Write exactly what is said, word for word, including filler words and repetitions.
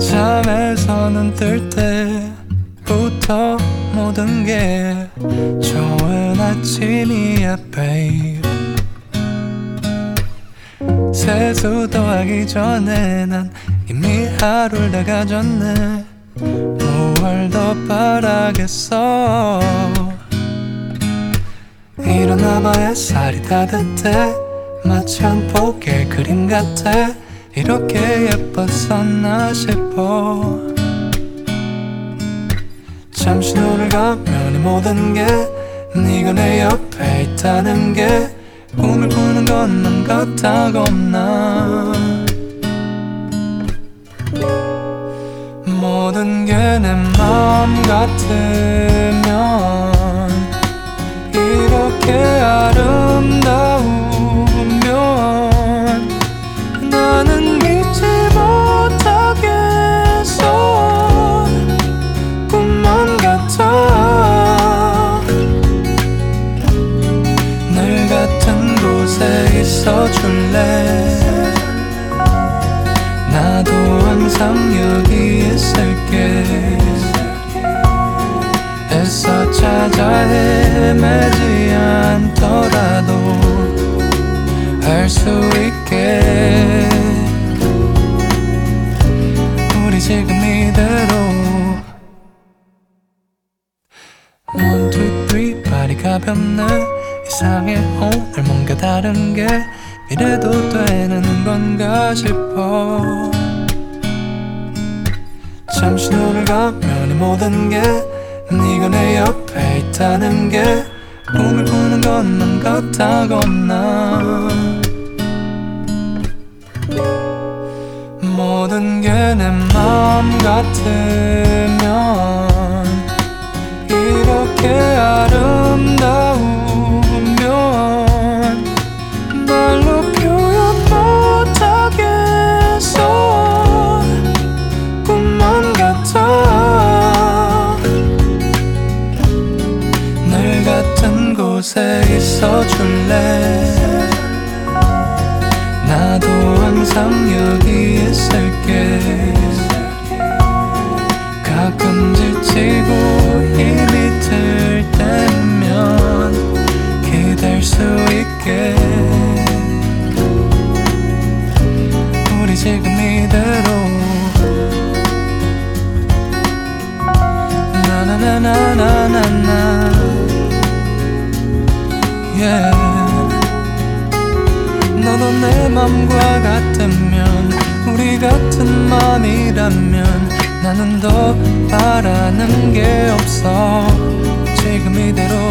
잠에서 눈 뜰 때부터 모든 게 좋은 아침이야 babe. 세수도 하기 전에 난 이미 하루를 다 가졌네. 뭘 더 바라겠어. 일어나봐 햇살이 따뜻해. 마치 한 폭의 그림 같아. 이렇게 예뻤었나 싶어. 잠시 눈을 감면 이 모든 게 네가 내 옆에 있다는 게 꿈을 꾸는 건 난 같다겁나. 모든 게 내 맘 같으면 이렇게 아름다우면 나는 믿지 못하겠어. 꿈만 같아. 늘 같은 곳에 있어줄래. 나도 항상 여기 있을게. 애써 찾아 헤매지 않더라도 알 수 있게 우리 지금 이대로 원, 투, 쓰리 발이 가볍네. 이상해 오늘 뭔가 다른 게 이래도 되는 건가 싶어. 잠시 눈을 감면 이 모든 게 네가 내 옆에 있다는 게 꿈을 꾸는 건 난 같다겁나. 모든 게 내 맘 같으면 이렇게 아름다우면 말로 표현 못하겠어. 꿈만 같아. 늘 같은 곳에 있어줄래. 나도 항상 여기 있을게. 가끔 지치고 힘이 들 때면 기댈 수 있게 우리 지금 이대로 나나나나나나나 yeah. 너도 내 맘과 같으면 우리 같은 맘이라면 나는 더 바라는 게 없어. 지금 이대로